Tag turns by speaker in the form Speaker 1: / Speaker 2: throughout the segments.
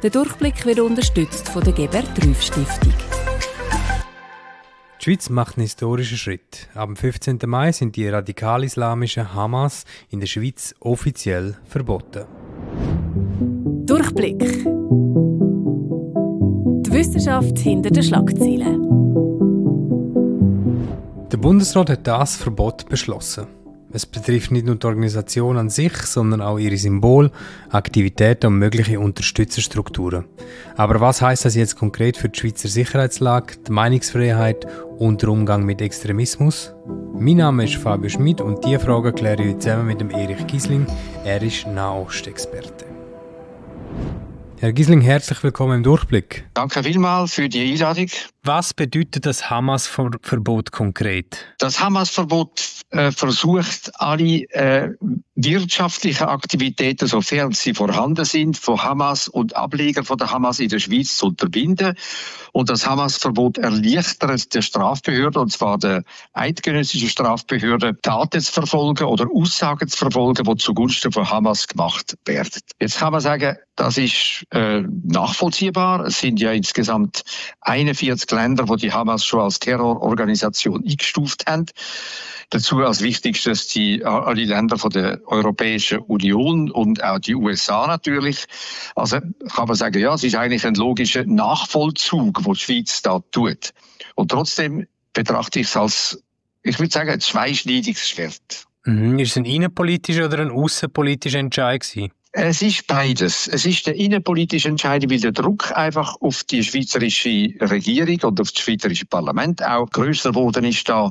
Speaker 1: Der Durchblick wird unterstützt von der Gebert-Trüff-Stiftung.
Speaker 2: Die Schweiz macht einen historischen Schritt. Am 15. Mai sind die radikal-islamischen Hamas in der Schweiz offiziell verboten.
Speaker 1: Durchblick. Die Wissenschaft hinter den Schlagzeilen.
Speaker 2: Der Bundesrat hat das Verbot beschlossen. Es betrifft nicht nur die Organisation an sich, sondern auch ihre Symbole, Aktivitäten und mögliche Unterstützerstrukturen. Aber was heisst das jetzt konkret für die Schweizer Sicherheitslage, die Meinungsfreiheit und den Umgang mit Extremismus? Mein Name ist Fabio Schmid und diese Fragen kläre ich heute zusammen mit dem Erich Gisling. Er ist Nahostexperte. Herr Gisling, herzlich willkommen im Durchblick.
Speaker 3: Danke vielmals für die Einladung.
Speaker 2: Was bedeutet das Hamas-Verbot konkret?
Speaker 3: Das Hamas-Verbot versucht, alle wirtschaftlichen Aktivitäten, sofern sie vorhanden sind, von Hamas und Ableger von der Hamas in der Schweiz zu unterbinden. Und das Hamas-Verbot erleichtert der Strafbehörde, und zwar der eidgenössischen Strafbehörde, Taten zu verfolgen oder Aussagen zu verfolgen, die zugunsten von Hamas gemacht werden. Jetzt kann man sagen, das ist nachvollziehbar. Es sind ja insgesamt 41 Länder, die Hamas schon als Terrororganisation eingestuft haben. Dazu als wichtigstes alle Länder von der Europäischen Union und auch die USA natürlich. Also kann man sagen, ja, es ist eigentlich ein logischer Nachvollzug, den die Schweiz da tut. Und trotzdem betrachte ich es als, ich würde sagen, ein zweischneidiges Schwert.
Speaker 2: Ist es ein innenpolitischer oder ein aussenpolitischer Entscheid gewesen?
Speaker 3: Es ist beides. Es ist der innenpolitische Entscheid, weil der Druck einfach auf die schweizerische Regierung und auf das schweizerische Parlament auch grösser geworden ist, da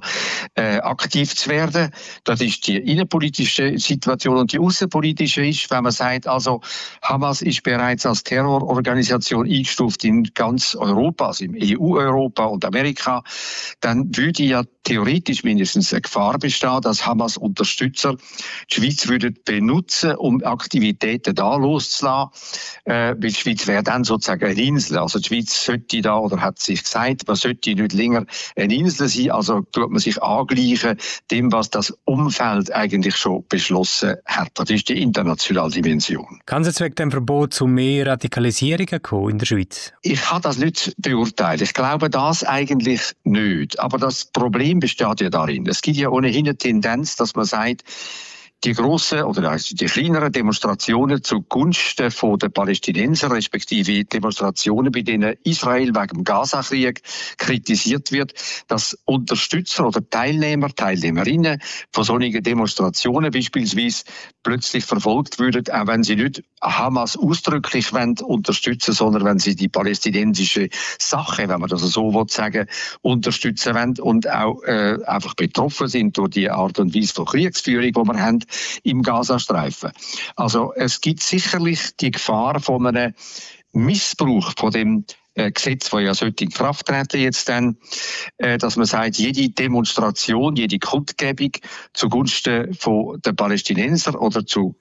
Speaker 3: aktiv zu werden. Das ist die innenpolitische Situation. Und die außenpolitische ist, wenn man sagt, also Hamas ist bereits als Terrororganisation eingestuft in ganz Europa, also im EU-Europa und Amerika, dann würde ja theoretisch mindestens eine Gefahr bestehen, dass Hamas-Unterstützer die Schweiz würden benutzen, um Aktivitäten da loszulassen, weil die Schweiz wäre dann sozusagen eine Insel. Also die Schweiz sollte da, oder hat sich gesagt, man sollte nicht länger eine Insel sein, also tut man sich angleichen dem, was das Umfeld eigentlich schon beschlossen hat. Das ist die internationale Dimension.
Speaker 2: Kann es jetzt wegen dem Verbot zu mehr Radikalisierungen kommen in der Schweiz?
Speaker 3: Ich kann das nicht beurteilen. Ich glaube das eigentlich nicht. Aber das Problem besteht ja darin. Es gibt ja ohnehin eine Tendenz, dass man sagt, die grossen oder die kleineren Demonstrationen zugunsten von den Palästinensern, respektive Demonstrationen, bei denen Israel wegen dem Gaza-Krieg kritisiert wird, dass Unterstützer oder Teilnehmerinnen von solchen Demonstrationen beispielsweise plötzlich verfolgt würden, auch wenn sie nicht Hamas ausdrücklich unterstützen, sondern wenn sie die palästinensische Sache, wenn man das so sagen, unterstützen wollen und auch einfach betroffen sind durch die Art und Weise von Kriegsführung, die wir haben im Gazastreifen. Also es gibt sicherlich die Gefahr von einem Missbrauch von dem Gesetz, das ja sollte in Kraft treten jetzt dann, dass man sagt, jede Demonstration, jede Kundgebung zugunsten von den Palästinensern oder zu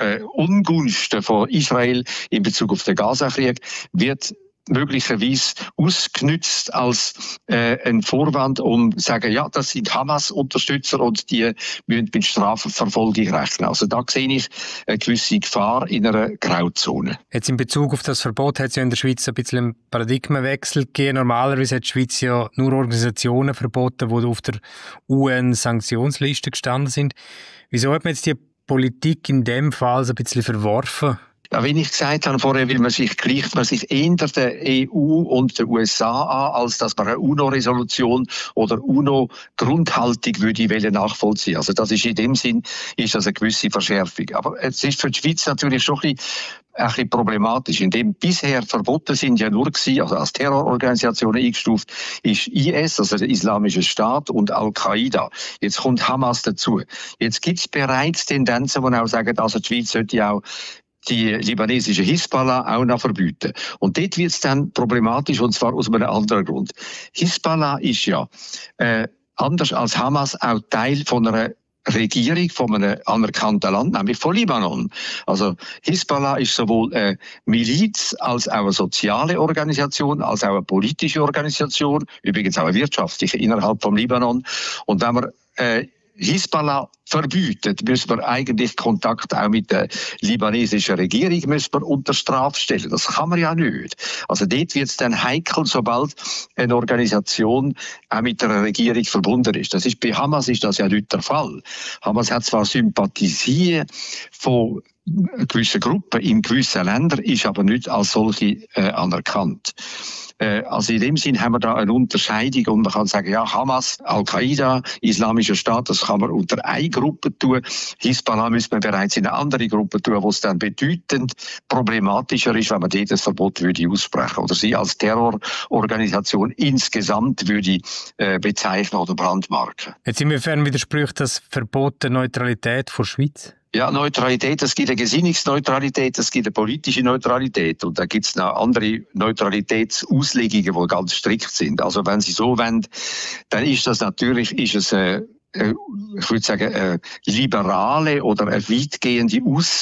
Speaker 3: Ungunsten von Israel in Bezug auf den Gaza-Krieg wird möglicherweise ausgenützt als ein Vorwand, um zu sagen, ja, das sind Hamas-Unterstützer und die müssen mit Strafverfolgung rechnen. Also da sehe ich eine gewisse Gefahr in einer Grauzone.
Speaker 2: Jetzt in Bezug auf das Verbot hat es ja in der Schweiz ein bisschen einen Paradigmenwechsel gegeben. Normalerweise hat die Schweiz ja nur Organisationen verboten, die auf der UN-Sanktionsliste gestanden sind. Wieso hat man jetzt die Politik in dem Fall so ein bisschen verworfen?
Speaker 3: Ja, wie ich gesagt habe vorher, gleicht man sich eher der EU und der USA an, als dass man eine UNO-Resolution oder UNO-Grundhaltung würde nachvollziehen. Also das ist in dem Sinn, ist das eine gewisse Verschärfung. Aber es ist für die Schweiz natürlich schon ein bisschen problematisch, indem bisher verboten sind ja nur gewesen, also als Terrororganisationen eingestuft, ist IS, also der Islamische Staat und Al-Qaida. Jetzt kommt Hamas dazu. Jetzt gibt es bereits Tendenzen, die auch sagen, also die Schweiz sollte auch die libanesische Hisbollah auch noch verbieten. Und dort wird es dann problematisch, und zwar aus einem anderen Grund. Hisbollah ist ja anders als Hamas auch Teil von einer Regierung von einem anerkannten Land, nämlich von Libanon. Also Hisbollah ist sowohl eine Miliz als auch eine soziale Organisation, als auch eine politische Organisation, übrigens auch eine wirtschaftliche innerhalb vom Libanon. Und wenn man Hisbollah verbietet, müssen wir eigentlich Kontakt auch mit der libanesischen Regierung unter Strafe stellen. Das kann man ja nicht. Also dort wird es dann heikel, sobald eine Organisation auch mit der Regierung verbunden ist. Bei Hamas ist das ja nicht der Fall. Hamas hat zwar Sympathien von gewissen Gruppen in gewissen Ländern, ist aber nicht als solche anerkannt. Also in dem Sinn haben wir da eine Unterscheidung und man kann sagen, ja, Hamas, Al-Qaida, Islamischer Staat, das kann man unter eine Gruppe tun. Hisbollah müsste man bereits in eine andere Gruppe tun, wo es dann bedeutend problematischer ist, wenn man dort das Verbot würde aussprechen oder sie als Terrororganisation insgesamt würde bezeichnen oder brandmarken.
Speaker 2: Jetzt inwiefern widerspricht das Verbot der Neutralität von Schweiz?
Speaker 3: Ja, Neutralität, es gibt eine Gesinnungsneutralität, es gibt eine politische Neutralität und da gibt es noch andere Neutralitätsauslegungen, die ganz strikt sind. Also wenn Sie so wollen, dann ist das natürlich, ich würde sagen, eine liberale oder eine weitgehende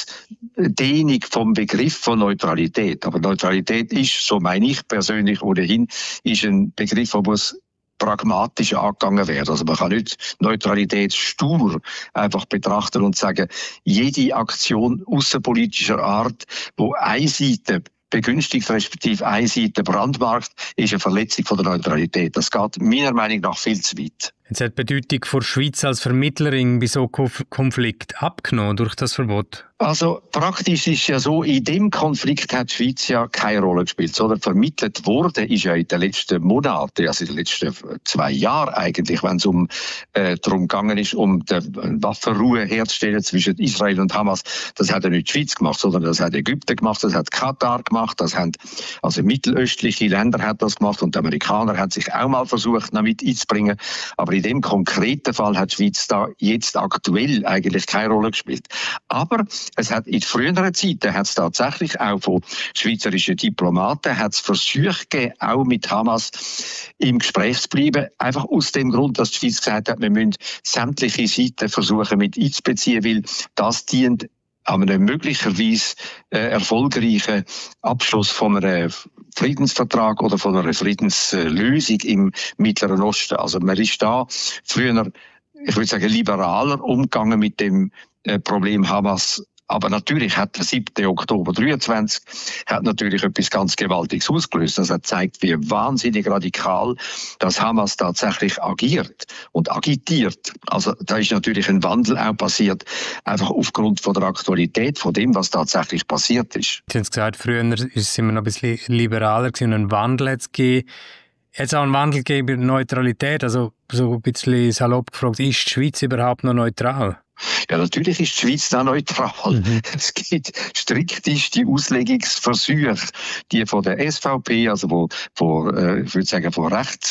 Speaker 3: Ausdehnung vom Begriff von Neutralität. Aber Neutralität ist, so meine ich persönlich ohnehin, ist ein Begriff, der muss pragmatisch angegangen werden. Also man kann nicht Neutralität stur einfach betrachten und sagen, jede Aktion außenpolitischer Art, wo eine Seite begünstigt, respektive eine Seite brandmarkt, ist eine Verletzung von der Neutralität. Das geht meiner Meinung nach viel zu weit.
Speaker 2: Jetzt hat die Bedeutung der Schweiz als Vermittlerin bei so Konflikt abgenommen durch das Verbot?
Speaker 3: Also praktisch ist ja so, in dem Konflikt hat die Schweiz ja keine Rolle gespielt, sondern vermittelt worden ist ja in den letzten Monaten, also in den letzten 2 Jahren eigentlich, wenn es darum gegangen ist, um die Waffenruhe herzustellen zwischen Israel und Hamas. Das hat ja nicht die Schweiz gemacht, sondern das hat Ägypten gemacht, das hat Katar gemacht, also mittelöstliche Länder hat das gemacht und die Amerikaner haben sich auch mal versucht, damit einzubringen. Aber in dem konkreten Fall hat die Schweiz da jetzt aktuell eigentlich keine Rolle gespielt. Aber es hat in früheren Zeiten hat es tatsächlich auch von schweizerischen Diplomaten hat es Versuche gegeben, auch mit Hamas im Gespräch zu bleiben. Einfach aus dem Grund, dass die Schweiz gesagt hat, wir müssen sämtliche Seiten versuchen mit einzubeziehen, weil das dient an einem möglicherweise erfolgreichen Abschluss von einem Friedensvertrag oder von einer Friedenslösung im Mittleren Osten. Also man ist da früher, ich würde sagen, liberaler umgegangen mit dem Problem Hamas. Aber natürlich hat der 7. Oktober 23 hat natürlich etwas ganz Gewaltiges ausgelöst. Das hat gezeigt, wie wahnsinnig radikal das Hamas tatsächlich agiert und agitiert. Also da ist natürlich ein Wandel auch passiert, einfach aufgrund von der Aktualität von dem, was tatsächlich passiert ist.
Speaker 2: Sie haben es gesagt, früher ist es immer noch ein bisschen liberaler gewesen, einen Wandel hat es gegeben. Jetzt auch einen Wandel gegeben in Neutralität. Also so ein bisschen salopp gefragt, ist die Schweiz überhaupt noch neutral?
Speaker 3: Ja, natürlich ist die Schweiz da neutral. Es gibt strikteste Auslegungsversuche, die von der SVP, also ich würde sagen, von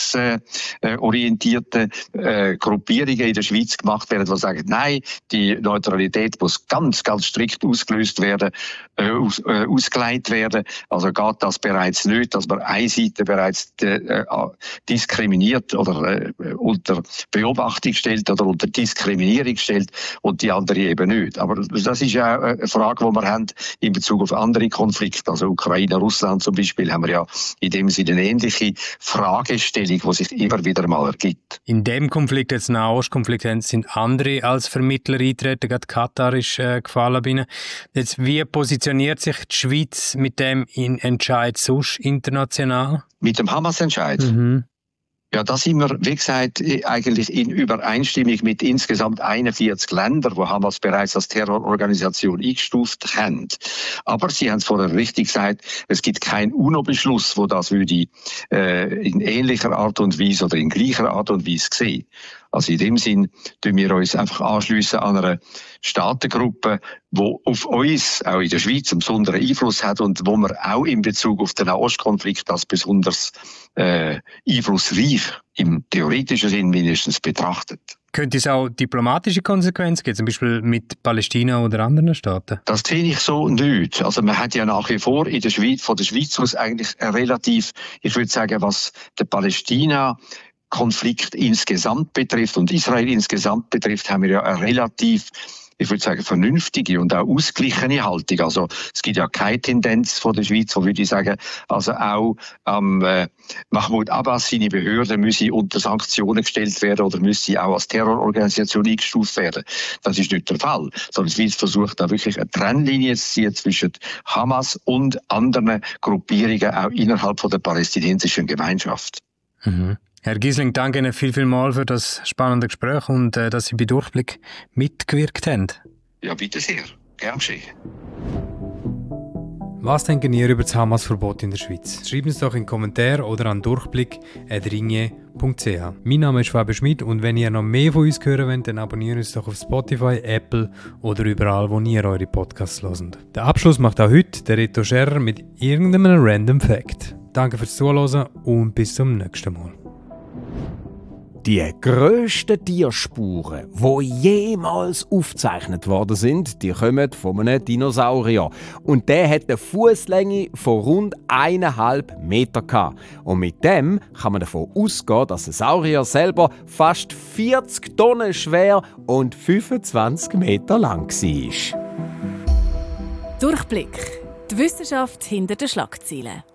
Speaker 3: rechtsorientierten Gruppierungen in der Schweiz gemacht werden, die sagen, nein, die Neutralität muss ganz, ganz strikt ausgelöst werden, ausgelegt werden. Also geht das bereits nicht, dass man eine Seite bereits diskriminiert oder unter Beobachtung stellt oder unter Diskriminierung stellt und die andere eben nicht. Aber das ist ja eine Frage, die wir haben in Bezug auf andere Konflikte. Also Ukraine, Russland zum Beispiel, haben wir ja in dem Sinne eine ähnliche Fragestellung, die sich immer wieder mal ergibt.
Speaker 2: In dem Konflikt, jetzt Nahostkonflikt, sind andere als Vermittler eingetreten. Gerade Katar ist gefallen bei ihnen. Jetzt, wie positioniert sich die Schweiz mit dem Entscheid sonst international?
Speaker 3: Mit dem Hamas-Entscheid? Ja, da sind wir, wie gesagt, eigentlich in Übereinstimmung mit insgesamt 41 Ländern, wo Hamas bereits als Terrororganisation eingestuft haben. Aber Sie haben es vorher richtig gesagt, es gibt keinen UNO-Beschluss, wo das würde in ähnlicher Art und Weise oder in gleicher Art und Weise sehen. Also in dem Sinn tun wir uns einfach anschliessen an einer Staatengruppe, die auf uns, auch in der Schweiz, einen besonderen Einfluss hat und wo wir auch in Bezug auf den Nahostkonflikt als besonders einflussreich im theoretischen Sinn mindestens betrachtet.
Speaker 2: Könnte es auch diplomatische Konsequenzen geben, zum Beispiel mit Palästina oder anderen Staaten?
Speaker 3: Das sehe ich so nicht. Also man hat ja nach wie vor in der Schweiz, von der Schweiz aus eigentlich relativ, ich würde sagen, was der Palästina-Konflikt insgesamt betrifft und Israel insgesamt betrifft, haben wir ja eine relativ ich würde sagen, vernünftige und auch ausgeglichene Haltung. Also es gibt ja keine Tendenz von der Schweiz, wo würde ich sagen, also auch Mahmoud Abbas, seine Behörden müssen unter Sanktionen gestellt werden oder müssen auch als Terrororganisation eingestuft werden. Das ist nicht der Fall, sondern die Schweiz versucht da wirklich eine Trennlinie zu ziehen zwischen Hamas und anderen Gruppierungen auch innerhalb von der palästinensischen Gemeinschaft.
Speaker 2: Mhm. Herr Gisling, danke Ihnen vielmals für das spannende Gespräch und dass Sie bei Durchblick mitgewirkt haben.
Speaker 3: Ja, bitte sehr. Gern geschehen.
Speaker 2: Was denken ihr über das Hamas-Verbot in der Schweiz? Schreibt uns doch in den Kommentaren oder an durchblick@ringe.ch. Mein Name ist Fabian Schmidt und wenn ihr noch mehr von uns hören wollt, dann abonniert uns doch auf Spotify, Apple oder überall, wo ihr eure Podcasts hört. Den Abschluss macht auch heute der Reto Scherer mit irgendeinem Random Fact. Danke fürs Zuhören und bis zum nächsten Mal.
Speaker 4: Die grössten Tierspuren, die jemals aufgezeichnet worden sind, die kommen von einem Dinosaurier. Und der hat eine Fußlänge von rund 1,5 Meter gehabt. Und mit dem kann man davon ausgehen, dass der Saurier selber fast 40 Tonnen schwer und 25 Meter lang war.
Speaker 1: Durchblick. Die Wissenschaft hinter den Schlagzeilen.